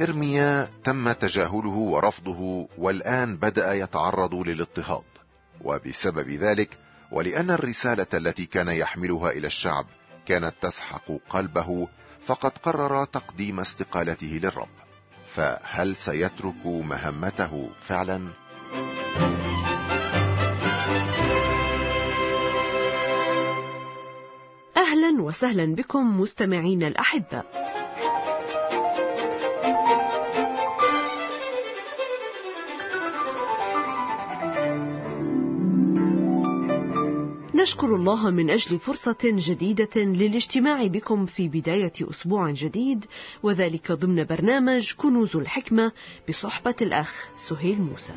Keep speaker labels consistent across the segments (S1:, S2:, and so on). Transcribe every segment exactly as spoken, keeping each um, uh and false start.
S1: إرميا تم تجاهله ورفضه، والآن بدأ يتعرض للاضطهاد. وبسبب ذلك، ولأن الرسالة التي كان يحملها إلى الشعب كانت تسحق قلبه، فقد قرر تقديم استقالته للرب. فهل سيترك مهمته فعلا؟
S2: أهلا وسهلا بكم مستمعين الأحباء. نشكر الله من أجل فرصة جديدة للاجتماع بكم في بداية أسبوع جديد، وذلك ضمن برنامج كنوز الحكمة بصحبة الأخ سهيل موسى.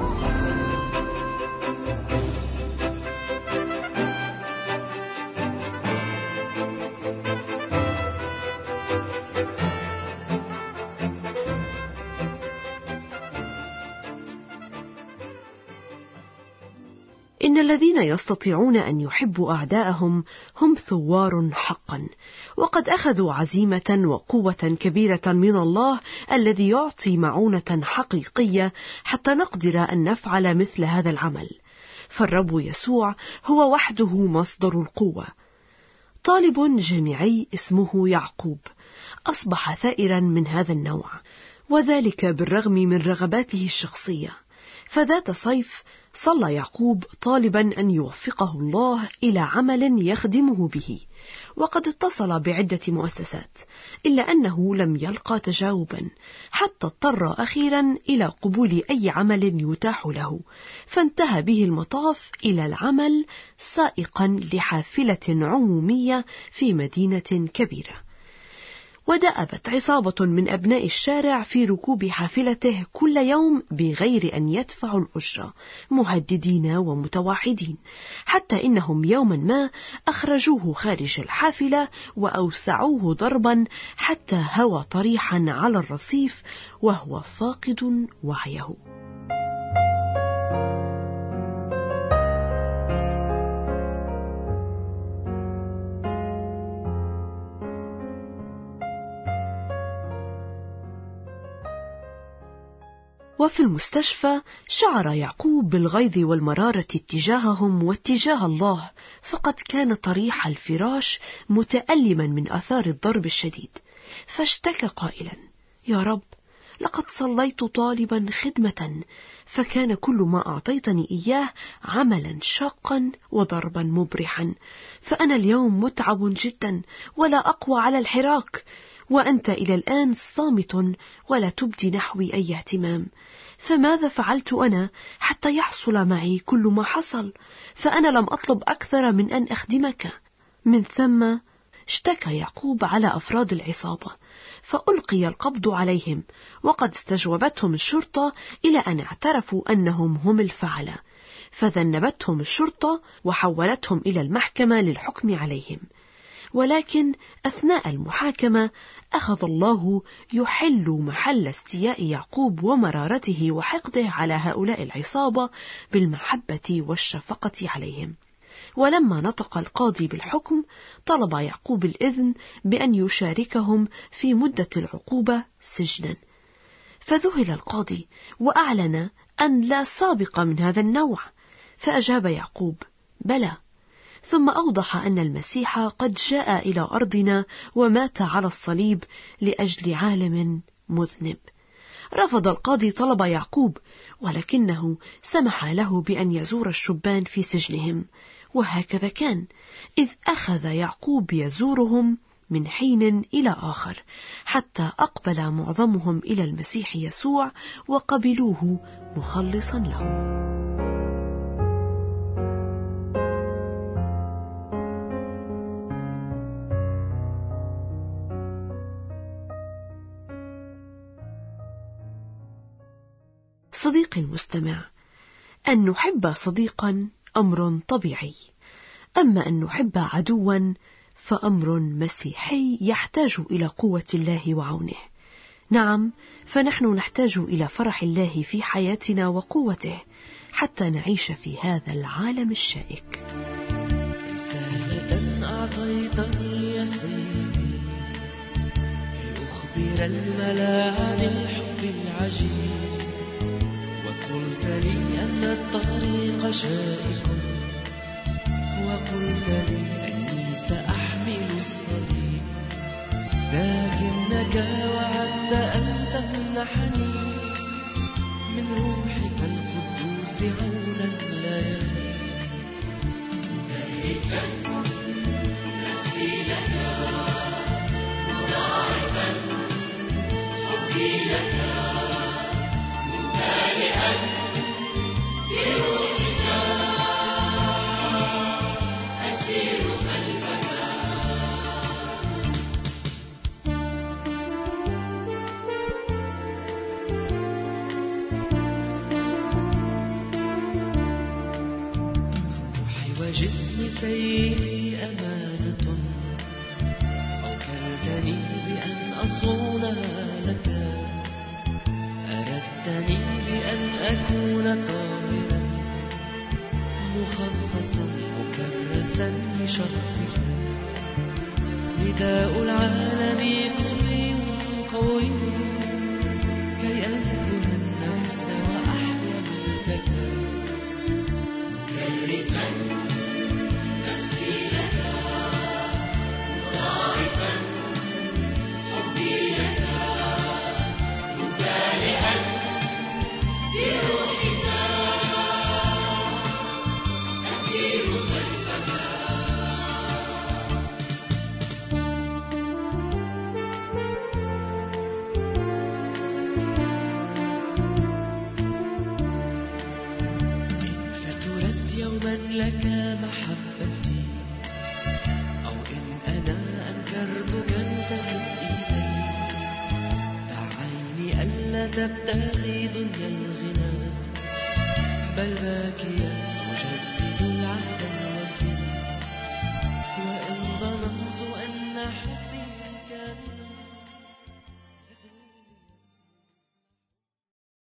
S2: إن الذين يستطيعون أن يحبوا أعداءهم هم ثوار حقا، وقد أخذوا عزيمة وقوة كبيرة من الله الذي يعطي معونة حقيقية حتى نقدر أن نفعل مثل هذا العمل. فالرب يسوع هو وحده مصدر القوة. طالب جامعي اسمه يعقوب أصبح ثائرا من هذا النوع، وذلك بالرغم من رغباته الشخصية. فذات صيف صلى يعقوب طالبا أن يوفقه الله إلى عمل يخدمه به، وقد اتصل بعدة مؤسسات، إلا أنه لم يلقى تجاوبا، حتى اضطر أخيرا إلى قبول أي عمل يتاح له، فانتهى به المطاف إلى العمل سائقا لحافلة عمومية في مدينة كبيرة. ودأبت عصابة من أبناء الشارع في ركوب حافلته كل يوم بغير أن يدفعوا الأجرة، مهددين ومتوعدين، حتى إنهم يوما ما أخرجوه خارج الحافلة وأوسعوه ضربا حتى هوى طريحا على الرصيف وهو فاقد وعيه. وفي المستشفى شعر يعقوب بالغيظ والمرارة اتجاههم واتجاه الله، فقد كان طريح الفراش متألما من آثار الضرب الشديد، فاشتكى قائلا: يا رب، لقد صليت طالبا خدمة، فكان كل ما أعطيتني إياه عملا شاقا وضربا مبرحا، فأنا اليوم متعب جدا ولا أقوى على الحراك، وأنت إلى الآن صامت ولا تبدي نحوي أي اهتمام. فماذا فعلت أنا حتى يحصل معي كل ما حصل؟ فأنا لم أطلب أكثر من أن أخدمك. من ثم اشتكى يعقوب على أفراد العصابة، فألقي القبض عليهم، وقد استجوبتهم الشرطة إلى أن اعترفوا أنهم هم الفعلة، فذنبتهم الشرطة وحولتهم إلى المحكمة للحكم عليهم. ولكن أثناء المحاكمة أخذ الله يحل محل استياء يعقوب ومرارته وحقده على هؤلاء العصابة بالمحبة والشفقة عليهم. ولما نطق القاضي بالحكم طلب يعقوب الإذن بأن يشاركهم في مدة العقوبة سجنا، فذهل القاضي وأعلن أن لا سابق من هذا النوع، فأجاب يعقوب: بلى. ثم أوضح أن المسيح قد جاء إلى أرضنا ومات على الصليب لأجل عالم مذنب. رفض القاضي طلب يعقوب، ولكنه سمح له بأن يزور الشبان في سجنهم، وهكذا كان، إذ أخذ يعقوب يزورهم من حين إلى آخر، حتى أقبل معظمهم إلى المسيح يسوع وقبلوه مخلصا لهم. صديقي المستمع، أن نحب صديقا أمر طبيعي، أما أن نحب عدوا فأمر مسيحي يحتاج إلى قوة الله وعونه. نعم، فنحن نحتاج إلى فرح الله في حياتنا وقوته حتى نعيش في هذا العالم الشائك.
S3: رسالة أعطيتني يا سيدي لأخبر الملا عن الحب العجيب، وقلت لي أن الطريق شائك، وقلت لي أني سأحمل الصليب، لكنك وعدت أن تمنحني من روحك القدوس عونا لا يخيب. كرسا نفسي لك مضاعفا حبي لك ممتلئا بروحك أسير خلفك. روحي وجسمي سيدي أمانة، أوكلتني بأن أصونها لك، أردتني بأن أكون طاهرا مخصصا مكرسا لشخصك. نداء العالم قوي قوي كي أنكر النفس وأحيا ملكك. كرسا نفسي لك مضاعفا حبي لك ممتلئا بروحك أسير خلفك. إن فترت يوما لك محبتي، أو إن أنا أنكرتك التفت إلي، دعيني ألا تبتغي دنيا الغنى، بل باكيا